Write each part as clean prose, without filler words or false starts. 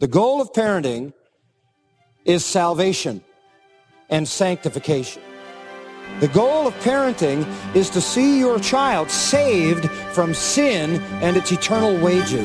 The goal of parenting is salvation and sanctification. The goal of parenting is to see your child saved from sin and its eternal wages.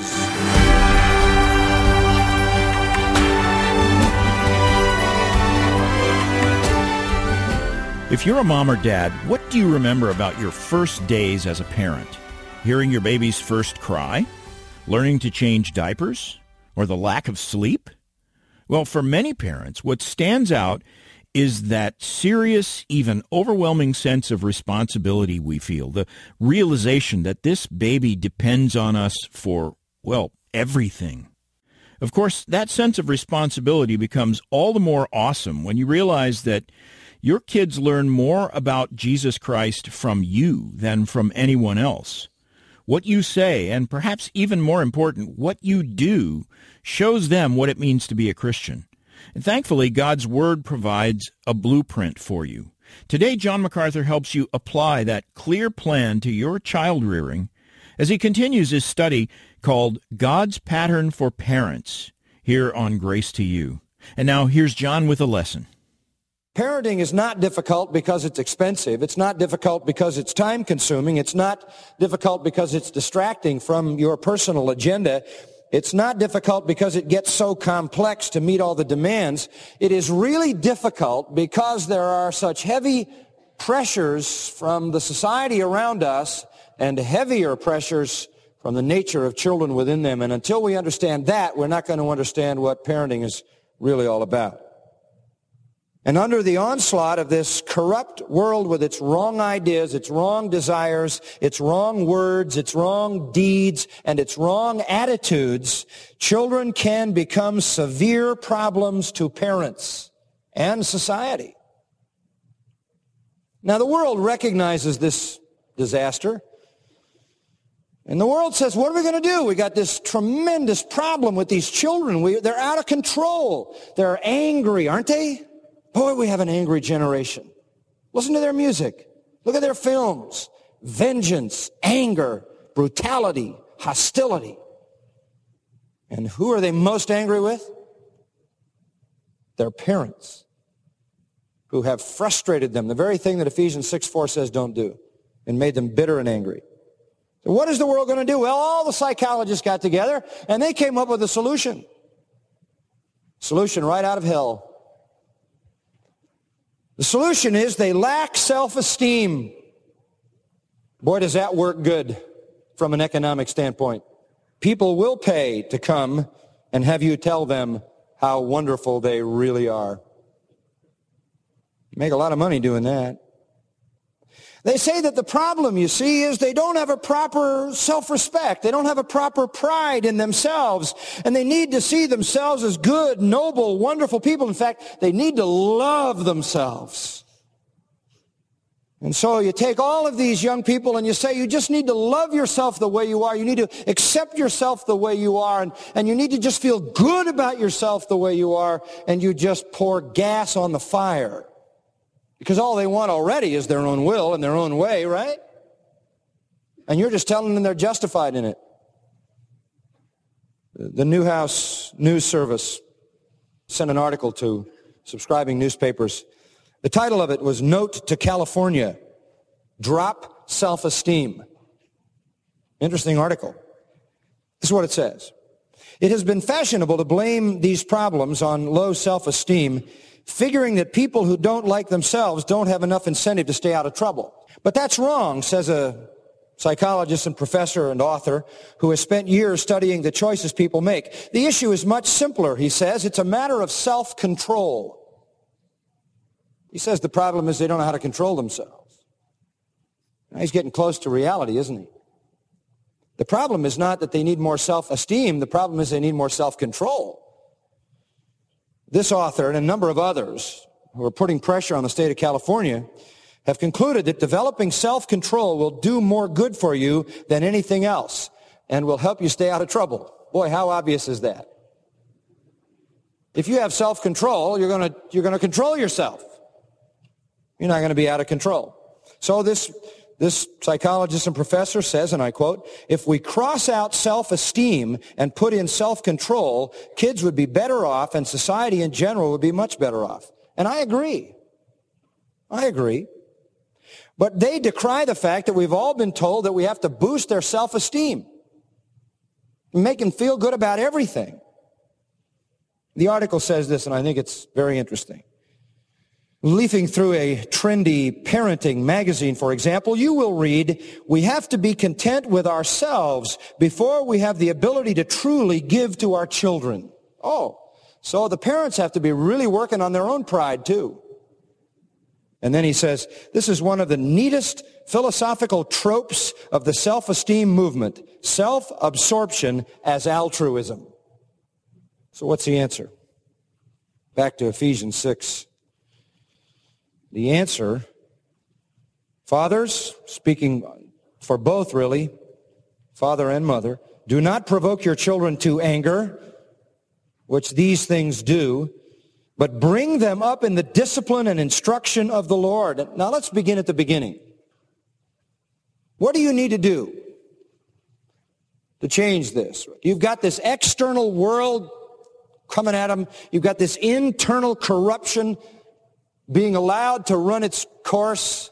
If you're a mom or dad, what do you remember about your first days as a parent? Hearing your baby's first cry? Learning to change diapers? Or the lack of sleep? Well, for many parents, what stands out is that serious, even overwhelming sense of responsibility we feel, the realization that this baby depends on us for, well, everything. Of course, that sense of responsibility becomes all the more awesome when you realize that your kids learn more about Jesus Christ from you than from anyone else. What you say, and perhaps even more important, what you do, shows them what it means to be a Christian. And thankfully, God's Word provides a blueprint for you. Today, John MacArthur helps you apply that clear plan to your child rearing as he continues his study called God's Pattern for Parents here on Grace to You. And now here's John with a lesson. Parenting is not difficult because it's expensive. It's not difficult because it's time-consuming. It's not difficult because it's distracting from your personal agenda. It's not difficult because it gets so complex to meet all the demands. It is really difficult because there are such heavy pressures from the society around us and heavier pressures from the nature of children within them. And until we understand that, we're not going to understand what parenting is really all about. And under the onslaught of this corrupt world with its wrong ideas, its wrong desires, its wrong words, its wrong deeds, and its wrong attitudes, children can become severe problems to parents and society. Now, the world recognizes this disaster. And the world says, what are we going to do? We got this tremendous problem with these children. They're out of control. They're angry, aren't they? Boy, we have an angry generation. Listen to their music. Look at their films. Vengeance, anger, brutality, hostility. And who are they most angry with? Their parents, who have frustrated them, the very thing that Ephesians 6:4 says don't do, and made them bitter and angry. So what is the world going to do? Well, all the psychologists got together, and they came up with a solution. Solution right out of hell. The solution is they lack self-esteem. Boy, does that work good from an economic standpoint. People will pay to come and have you tell them how wonderful they really are. You make a lot of money doing that. They say that the problem, you see, is they don't have a proper self-respect. They don't have a proper pride in themselves. And they need to see themselves as good, noble, wonderful people. In fact, they need to love themselves. And so you take all of these young people and you say you just need to love yourself the way you are. You need to accept yourself the way you are. And you need to just feel good about yourself the way you are. And you just pour gas on the fire. Because all they want already is their own will and their own way, right? And you're just telling them they're justified in it. The Newhouse News Service sent an article to subscribing newspapers. The title of it was Note to California, Drop Self-Esteem. Interesting article. This is what it says. It has been fashionable to blame these problems on low self-esteem, figuring that people who don't like themselves don't have enough incentive to stay out of trouble. But that's wrong, says a psychologist and professor and author who has spent years studying the choices people make. The issue is much simpler, he says. It's a matter of self-control. He says the problem is they don't know how to control themselves. Now, he's getting close to reality, isn't he? The problem is not that they need more self-esteem. The problem is they need more self-control. This author and a number of others who are putting pressure on the state of California have concluded that developing self-control will do more good for you than anything else and will help you stay out of trouble. Boy, how obvious is that? If you have self-control, you're going to control yourself. You're not going to be out of control. So this This psychologist and professor says, and I quote, "If we cross out self-esteem and put in self-control, kids would be better off and society in general would be much better off." And I agree. I agree. But they decry the fact that we've all been told that we have to boost their self-esteem, make them feel good about everything. The article says this, and I think it's very interesting. Leafing through a trendy parenting magazine, for example, you will read, "We have to be content with ourselves before we have the ability to truly give to our children." Oh, so the parents have to be really working on their own pride too. And then he says, "This is one of the neatest philosophical tropes of the self-esteem movement, self-absorption as altruism." So what's the answer? Back to Ephesians 6. The answer, fathers, speaking for both really, father and mother, do not provoke your children to anger, which these things do, but bring them up in the discipline and instruction of the Lord. Now let's begin at the beginning. What do you need to do to change this? You've got this external world coming at them. You've got this internal corruption being allowed to run its course,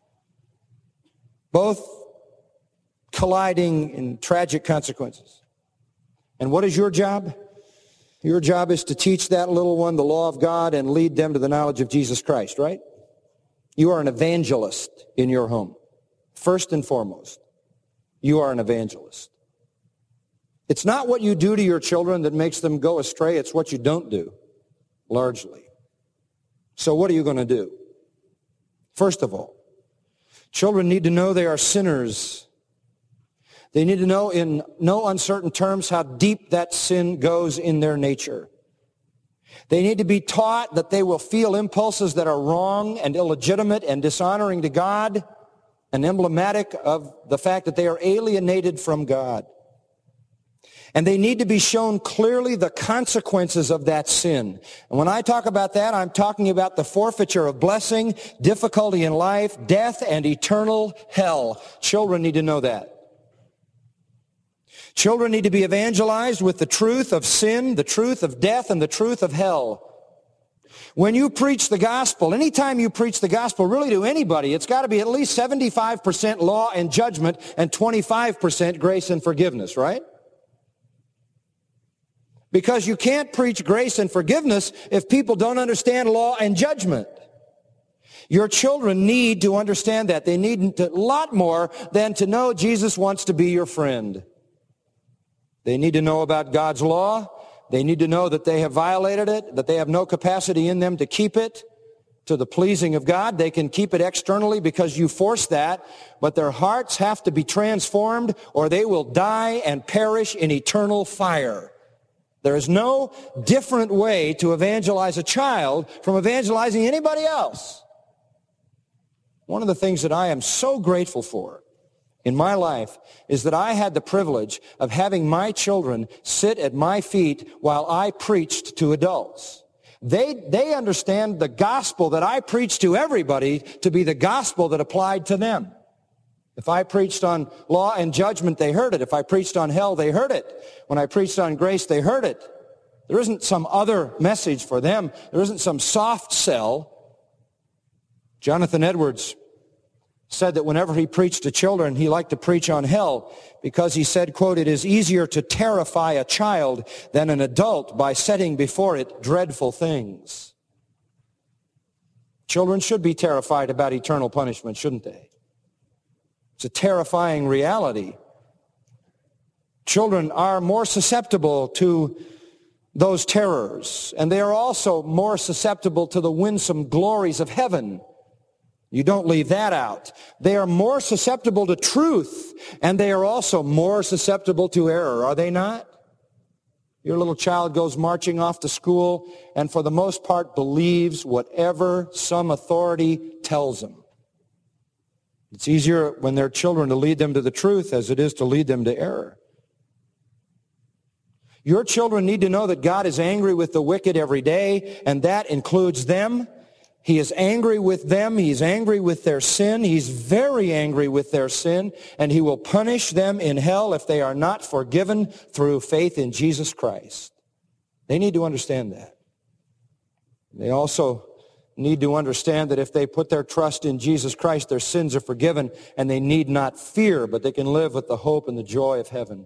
both colliding in tragic consequences. And what is your job? Your job is to teach that little one the law of God and lead them to the knowledge of Jesus Christ, right? You are an evangelist in your home. First and foremost, you are an evangelist. It's not what you do to your children that makes them go astray. It's what you don't do, largely. So what are you going to do? First of all, children need to know they are sinners. They need to know in no uncertain terms how deep that sin goes in their nature. They need to be taught that they will feel impulses that are wrong and illegitimate and dishonoring to God and emblematic of the fact that they are alienated from God. And they need to be shown clearly the consequences of that sin. And when I talk about that, I'm talking about the forfeiture of blessing, difficulty in life, death, and eternal hell. Children need to know that. Children need to be evangelized with the truth of sin, the truth of death, and the truth of hell. When you preach the gospel, anytime you preach the gospel really to anybody, it's got to be at least 75% law and judgment and 25% grace and forgiveness, right? Because you can't preach grace and forgiveness if people don't understand law and judgment. Your children need to understand that. They need a lot more than to know Jesus wants to be your friend. They need to know about God's law. They need to know that they have violated it, that they have no capacity in them to keep it to the pleasing of God. They can keep it externally because you force that, but their hearts have to be transformed or they will die and perish in eternal fire. There is no different way to evangelize a child from evangelizing anybody else. One of the things that I am so grateful for in my life is that I had the privilege of having my children sit at my feet while I preached to adults. They understand the gospel that I preached to everybody to be the gospel that applied to them. If I preached on law and judgment, they heard it. If I preached on hell, they heard it. When I preached on grace, they heard it. There isn't some other message for them. There isn't some soft sell. Jonathan Edwards said that whenever he preached to children, he liked to preach on hell because he said, quote, "It is easier to terrify a child than an adult by setting before it dreadful things." Children should be terrified about eternal punishment, shouldn't they? It's a terrifying reality. Children are more susceptible to those terrors, and they are also more susceptible to the winsome glories of heaven. You don't leave that out. They are more susceptible to truth, and they are also more susceptible to error, are they not? Your little child goes marching off to school and for the most part believes whatever some authority tells them. It's easier when they're children to lead them to the truth as it is to lead them to error. Your children need to know that God is angry with the wicked every day, and that includes them. He is angry with them. He's angry with their sin. He's very angry with their sin, and he will punish them in hell if they are not forgiven through faith in Jesus Christ. They need to understand that. They also need to understand that if they put their trust in Jesus Christ, their sins are forgiven, and they need not fear, but they can live with the hope and the joy of heaven.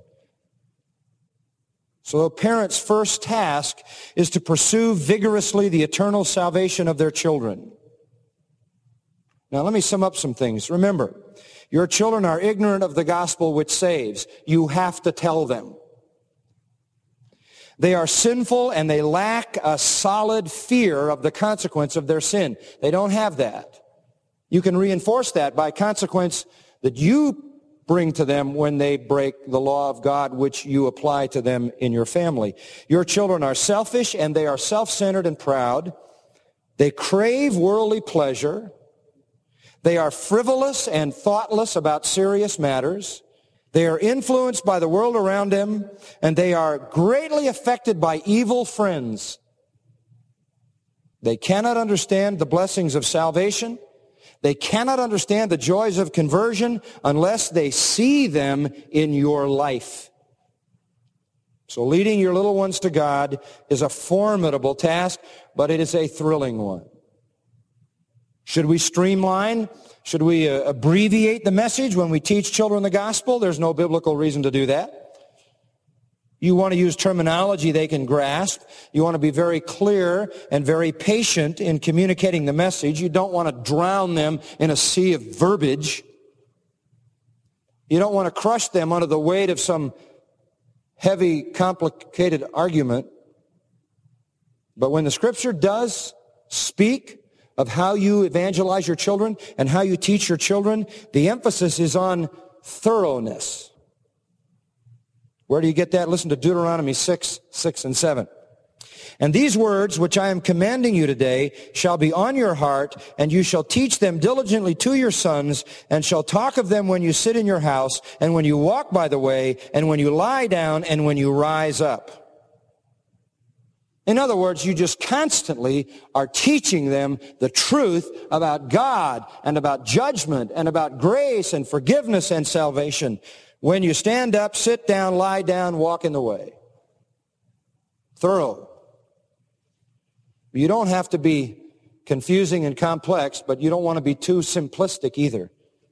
So a parent's first task is to pursue vigorously the eternal salvation of their children. Now let me sum up some things. Remember, your children are ignorant of the gospel which saves. You have to tell them. They are sinful and they lack a solid fear of the consequence of their sin. They don't have that. You can reinforce that by consequence that you bring to them when they break the law of God, which you apply to them in your family. Your children are selfish and they are self-centered and proud. They crave worldly pleasure. They are frivolous and thoughtless about serious matters. They are influenced by the world around them, and they are greatly affected by evil friends. They cannot understand the blessings of salvation. They cannot understand the joys of conversion unless they see them in your life. So leading your little ones to God is a formidable task, but it is a thrilling one. Should we streamline? Should we abbreviate the message when we teach children the gospel? There's no biblical reason to do that. You want to use terminology they can grasp. You want to be very clear and very patient in communicating the message. You don't want to drown them in a sea of verbiage. You don't want to crush them under the weight of some heavy, complicated argument. But when the Scripture does speak of how you evangelize your children and how you teach your children, the emphasis is on thoroughness. Where do you get that? Listen to Deuteronomy 6 and 7. And these words which I am commanding you today shall be on your heart, and you shall teach them diligently to your sons, and shall talk of them when you sit in your house, and when you walk by the way, and when you lie down, and when you rise up. In other words, you just constantly are teaching them the truth about God and about judgment and about grace and forgiveness and salvation. When you stand up, sit down, lie down, walk in the way. Thorough. You don't have to be confusing and complex, but you don't want to be too simplistic either.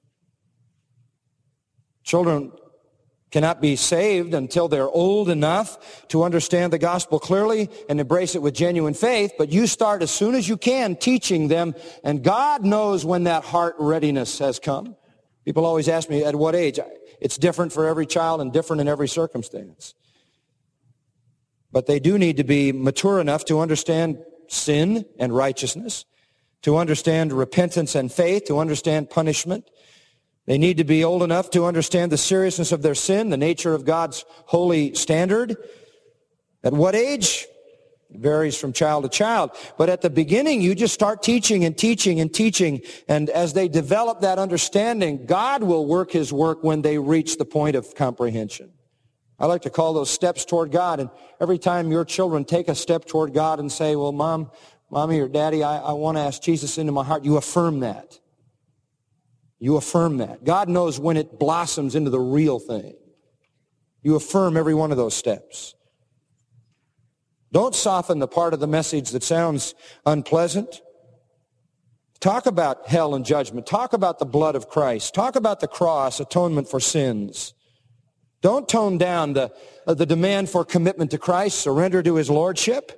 Children cannot be saved until they're old enough to understand the gospel clearly and embrace it with genuine faith, but you start as soon as you can teaching them, and God knows when that heart readiness has come. People always ask me, at what age? It's different for every child and different in every circumstance. But they do need to be mature enough to understand sin and righteousness, to understand repentance and faith, to understand punishment. They need to be old enough to understand the seriousness of their sin, the nature of God's holy standard. At what age? It varies from child to child. But at the beginning, you just start teaching and teaching and teaching. And as they develop that understanding, God will work his work when they reach the point of comprehension. I like to call those steps toward God. And every time your children take a step toward God and say, well, Mommy or Daddy, I want to ask Jesus into my heart, you affirm that. You affirm that. God knows when it blossoms into the real thing. You affirm every one of those steps. Don't soften the part of the message that sounds unpleasant. Talk about hell and judgment. Talk about the blood of Christ. Talk about the cross, atonement for sins. Don't tone down the demand for commitment to Christ, surrender to his lordship.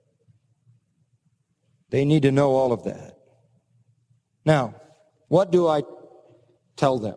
They need to know all of that. Now, what do I tell them?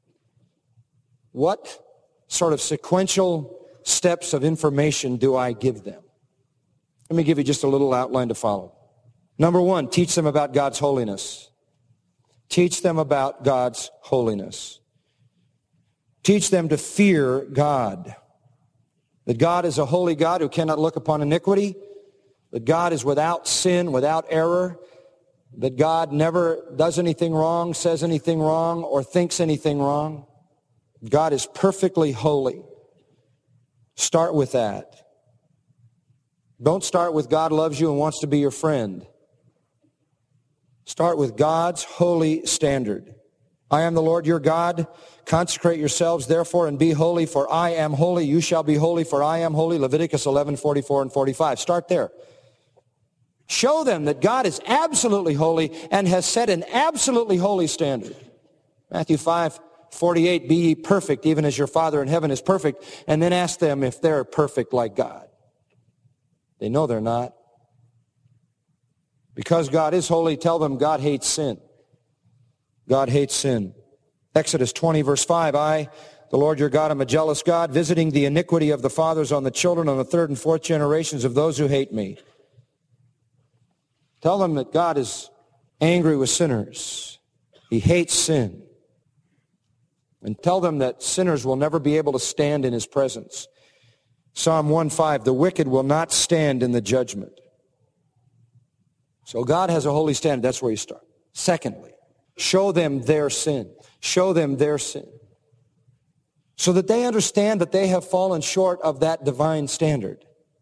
What sort of sequential steps of information do I give them? Let me give you just a little outline to follow. Number one, teach them about God's holiness. Teach them about God's holiness. Teach them to fear God. That God is a holy God who cannot look upon iniquity. That God is without sin, without error. That God never does anything wrong, says anything wrong, or thinks anything wrong. God is perfectly holy. Start with that. Don't start with God loves you and wants to be your friend. Start with God's holy standard. I am the Lord your God. Consecrate yourselves, therefore, and be holy, for I am holy. You shall be holy, for I am holy. Leviticus 11:44 and 45. Start there. Show them that God is absolutely holy and has set an absolutely holy standard. Matthew 5:48, be ye perfect, even as your Father in heaven is perfect. And then ask them if they're perfect like God. They know they're not. Because God is holy, tell them God hates sin. God hates sin. Exodus 20, verse 5, I, the Lord your God, am a jealous God, visiting the iniquity of the fathers on the children, on the third and fourth generations of those who hate me. Tell them that God is angry with sinners. He hates sin. And tell them that sinners will never be able to stand in his presence. Psalm 1:5, the wicked will not stand in the judgment. So God has a holy standard. That's where you start. Secondly, show them their sin. Show them their sin. So that they understand that they have fallen short of that divine standard.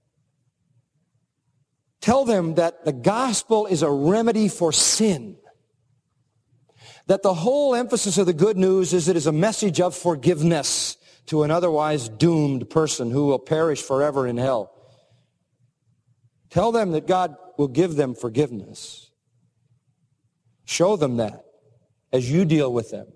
Tell them that the gospel is a remedy for sin. That the whole emphasis of the good news is it is a message of forgiveness to an otherwise doomed person who will perish forever in hell. Tell them that God will give them forgiveness. Show them that as you deal with them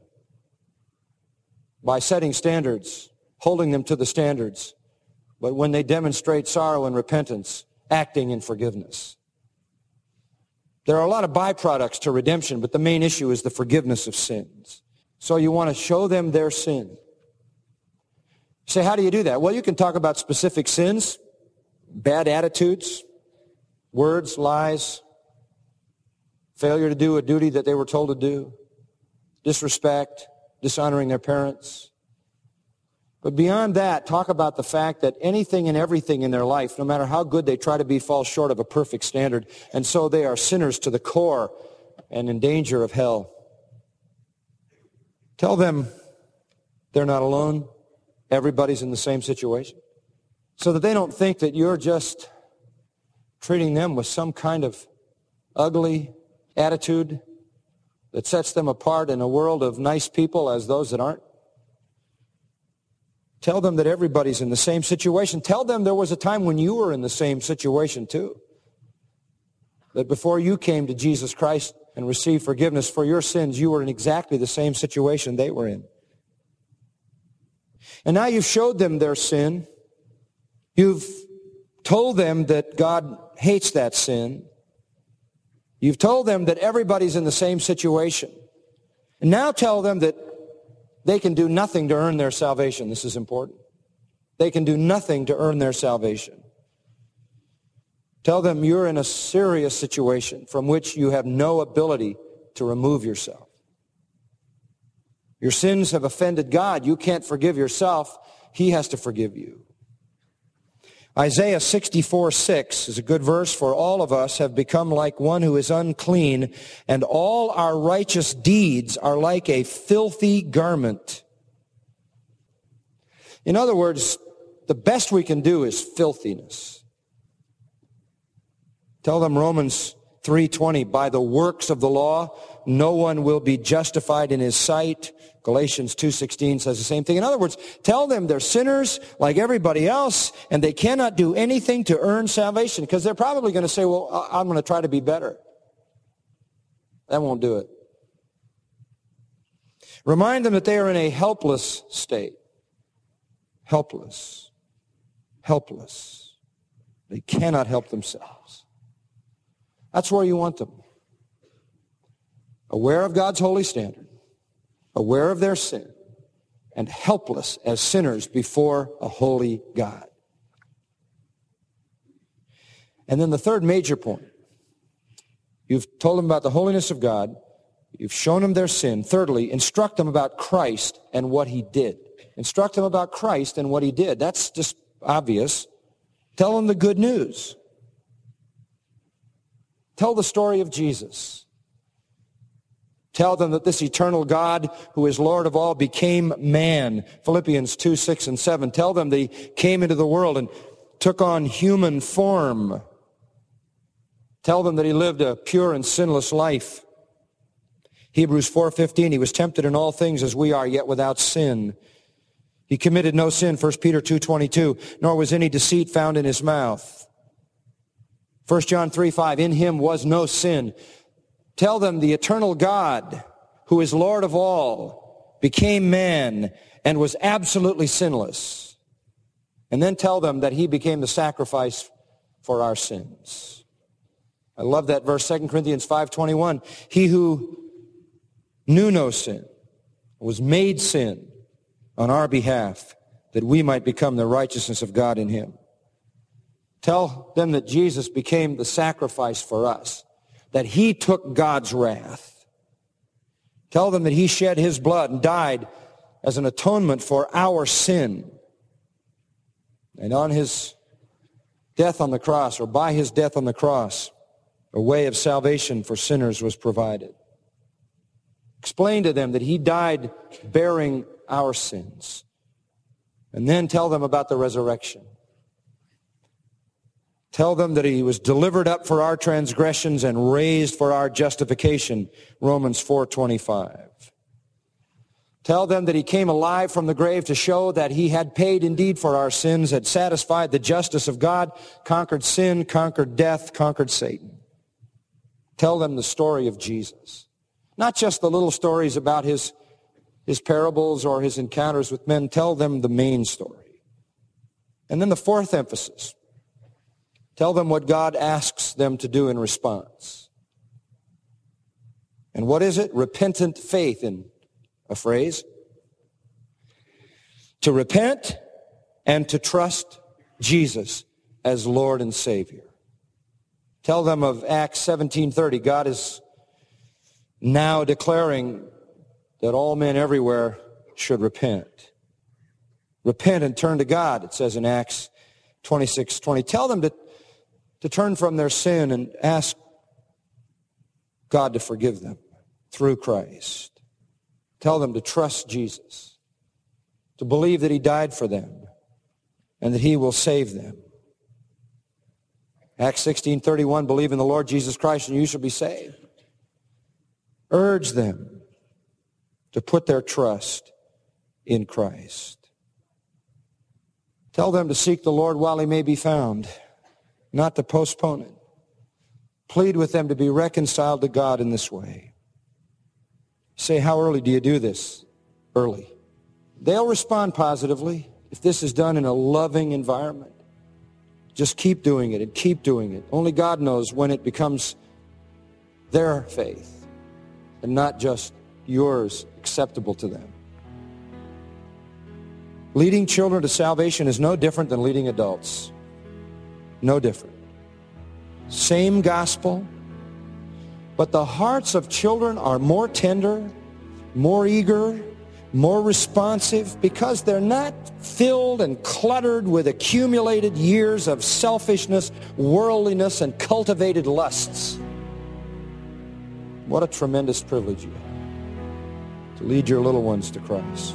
by setting standards, holding them to the standards, but when they demonstrate sorrow and repentance, acting in forgiveness. There are a lot of byproducts to redemption, but the main issue is the forgiveness of sins. So you want to show them their sin. You say, how do you do that? Well, you can talk about specific sins, bad attitudes, words, lies, failure to do a duty that they were told to do, disrespect, dishonoring their parents. But beyond that, talk about the fact that anything and everything in their life, no matter how good they try to be, falls short of a perfect standard. And so they are sinners to the core and in danger of hell. Tell them they're not alone. Everybody's in the same situation. So that they don't think that you're just treating them with some kind of ugly attitude that sets them apart in a world of nice people as those that aren't. Tell them that everybody's in the same situation. Tell them there was a time when you were in the same situation too. That before you came to Jesus Christ and received forgiveness for your sins, you were in exactly the same situation they were in. And now you've showed them their sin. You've told them that God hates that sin. You've told them that everybody's in the same situation. And now tell them that they can do nothing to earn their salvation. This is important. They can do nothing to earn their salvation. Tell them you're in a serious situation from which you have no ability to remove yourself. Your sins have offended God. You can't forgive yourself. He has to forgive you. Isaiah 64:6 is a good verse. For all of us have become like one who is unclean, and all our righteous deeds are like a filthy garment. In other words, the best we can do is filthiness. Tell them Romans 3:20, by the works of the law, no one will be justified in his sight. Galatians 2:16 says the same thing. In other words, tell them they're sinners like everybody else, and they cannot do anything to earn salvation, because they're probably going to say, well, I'm going to try to be better. That won't do it. Remind them that they are in a helpless state. Helpless. Helpless. They cannot help themselves. That's where you want them. Aware of God's holy standard, aware of their sin, and helpless as sinners before a holy God. And then the third major point. You've told them about the holiness of God. You've shown them their sin. Thirdly, instruct them about Christ and what he did. Instruct them about Christ and what he did. That's just obvious. Tell them the good news. Tell the story of Jesus. Tell them that this eternal God, who is Lord of all, became man. Philippians 2:6 and 7. Tell them that he came into the world and took on human form. Tell them that he lived a pure and sinless life Hebrews 4:15, he was tempted in all things as we are, yet without sin. He committed no sin, 1 Peter 2:22, nor was any deceit found in his mouth. 1 John 3:5, in him was no sin. Tell them the eternal God, who is Lord of all, became man and was absolutely sinless. And then tell them that he became the sacrifice for our sins. I love that verse, 2 Corinthians 5:21. He who knew no sin was made sin on our behalf, that we might become the righteousness of God in him. Tell them that Jesus became the sacrifice for us, that he took God's wrath. Tell them that he shed his blood and died as an atonement for our sin. And on his death on the cross, or by his death on the cross, a way of salvation for sinners was provided. Explain to them that he died bearing our sins. And then tell them about the resurrection. Tell them that he was delivered up for our transgressions and raised for our justification, Romans 4:25. Tell them that he came alive from the grave to show that he had paid indeed for our sins, had satisfied the justice of God, conquered sin, conquered death, conquered Satan. Tell them the story of Jesus. Not just the little stories about his parables or his encounters with men. Tell them the main story. And then the fourth emphasis. Tell them what God asks them to do in response. And what is it? Repentant faith, in a phrase. To repent and to trust Jesus as Lord and Savior. Tell them of Acts 17:30. God is now declaring that all men everywhere should repent. Repent and turn to God, it says in Acts 26:20. Tell them to turn from their sin and ask God to forgive them through Christ. Tell them to trust Jesus, to believe that he died for them and that he will save them. Acts 16:31, believe in the Lord Jesus Christ and you shall be saved. Urge them to put their trust in Christ. Tell them to seek the Lord while he may be found, not to postpone it. Plead with them to be reconciled to God in this way. Say, how early do you do this? Early. They'll respond positively if this is done in a loving environment. Just keep doing it and keep doing it. Only God knows when it becomes their faith and not just yours, acceptable to them. Leading children to salvation is no different than leading adults. No different. Same gospel, but the hearts of children are more tender, more eager, more responsive because they're not filled and cluttered with accumulated years of selfishness, worldliness, and cultivated lusts. What a tremendous privilege you have to lead your little ones to Christ.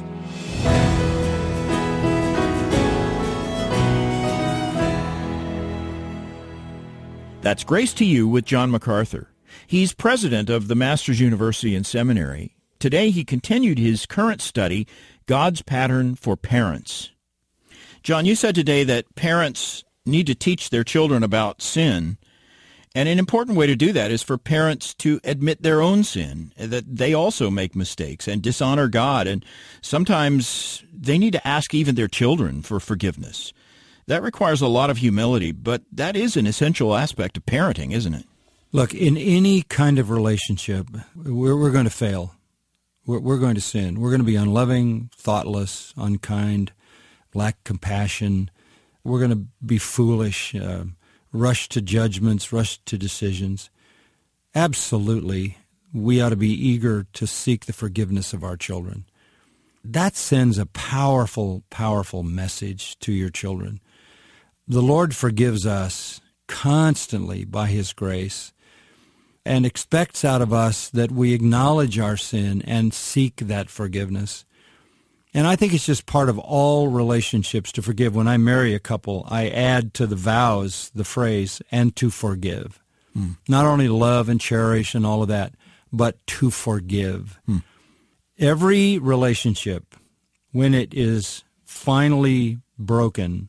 That's Grace to You with John MacArthur. He's president of the Masters University and Seminary. Today he continued his current study, God's Pattern for Parents. John, you said today that parents need to teach their children about sin, and an important way to do that is for parents to admit their own sin, that they also make mistakes and dishonor God, and sometimes they need to ask even their children for forgiveness. That requires a lot of humility, but that is an essential aspect of parenting, isn't it? Look, in any kind of relationship, we're going to fail. We're going to sin. We're going to be unloving, thoughtless, unkind, lack compassion. We're going to be foolish, rush to judgments, rush to decisions. Absolutely, we ought to be eager to seek the forgiveness of our children. That sends a powerful, powerful message to your children. The Lord forgives us constantly by his grace and expects out of us that we acknowledge our sin and seek that forgiveness. And I think it's just part of all relationships to forgive. When I marry a couple, I add to the vows the phrase, and to forgive. Not only love and cherish and all of that, but to forgive. Every relationship, when it is finally broken,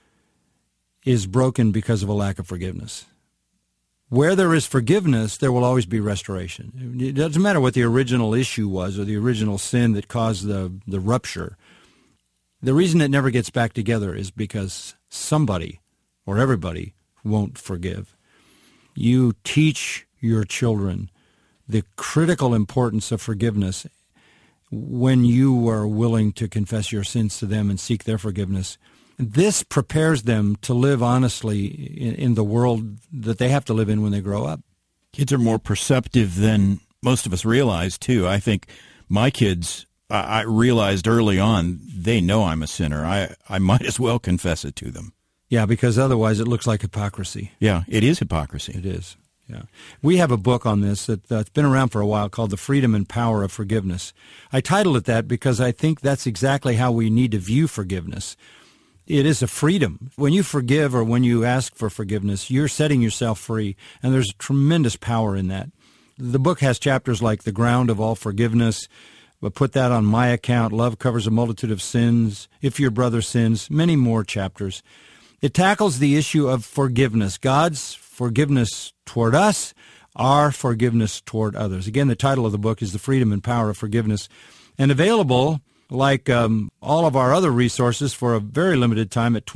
is broken because of a lack of forgiveness. Where there is forgiveness, there will always be restoration. It doesn't matter what the original issue was or the original sin that caused the rupture. The reason it never gets back together is because somebody or everybody won't forgive. You teach your children the critical importance of forgiveness when you are willing to confess your sins to them and seek their forgiveness. This prepares them to live honestly in the world that they have to live in when they grow up. Kids are more perceptive than most of us realize, too. I think my kids, I realized early on, they know I'm a sinner. I might as well confess it to them. Yeah, because otherwise it looks like hypocrisy. Yeah, it is hypocrisy. It is. Yeah. We have a book on this that's been around for a while called The Freedom and Power of Forgiveness. I titled it that because I think that's exactly how we need to view forgiveness. It is a freedom. When you forgive or when you ask for forgiveness, you're setting yourself free, and there's tremendous power in that. The book has chapters like The Ground of All Forgiveness, but put that on my account, Love Covers a Multitude of Sins, If Your Brother Sins, many more chapters. It tackles the issue of forgiveness, God's forgiveness toward us, our forgiveness toward others. Again, the title of the book is The Freedom and Power of Forgiveness, and available, like all of our other resources, for a very limited time at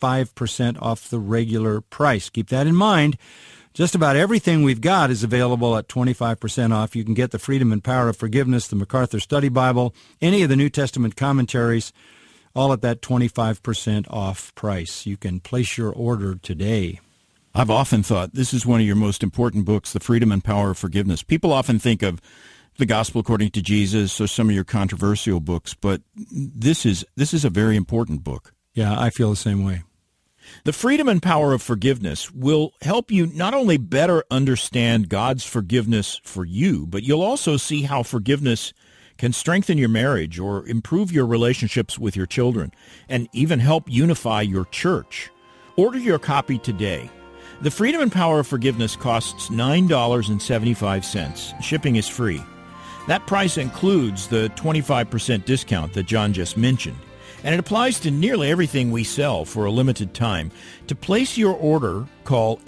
25% off the regular price. Keep that in mind. Just about everything we've got is available at 25% off. You can get The Freedom and Power of Forgiveness, the MacArthur Study Bible, any of the New Testament commentaries, all at that 25% off price. You can place your order today. I've often thought this is one of your most important books, The Freedom and Power of Forgiveness. People often think of The Gospel According to Jesus or some of your controversial books, but this is a very important book. Yeah, I feel the same way. The Freedom and Power of Forgiveness will help you not only better understand God's forgiveness for you, but you'll also see how forgiveness can strengthen your marriage or improve your relationships with your children and even help unify your church. Order your copy today. The Freedom and Power of Forgiveness costs $9.75. Shipping is free. That price includes the 25% discount that John just mentioned, and it applies to nearly everything we sell for a limited time. To place your order, call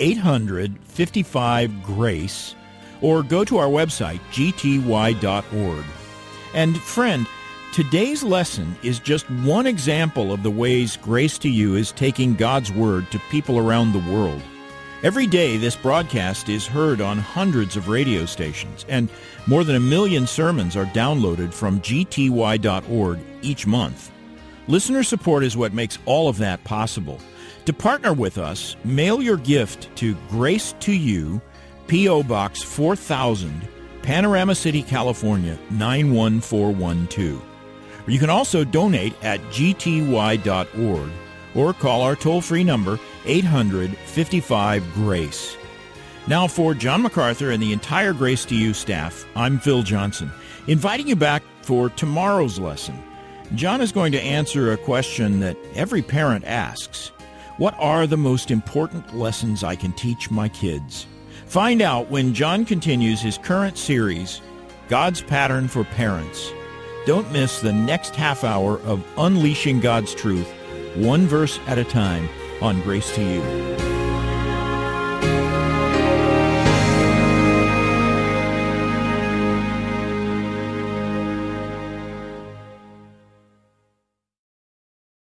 800-55-GRACE or go to our website, gty.org. And friend, today's lesson is just one example of the ways Grace to You is taking God's Word to people around the world. Every day, this broadcast is heard on hundreds of radio stations, and more than 1 million sermons are downloaded from gty.org each month. Listener support is what makes all of that possible. To partner with us, mail your gift to Grace to You, P.O. Box 4000, Panorama City, California, 91412. You can also donate at gty.org or call our toll-free number, 800-55-GRACE. Now for John MacArthur and the entire Grace to You staff, I'm Phil Johnson, inviting you back for tomorrow's lesson. John is going to answer a question that every parent asks. What are the most important lessons I can teach my kids? Find out when John continues his current series, God's Pattern for Parents. Don't miss the next half hour of Unleashing God's Truth, one verse at a time, on Grace to You.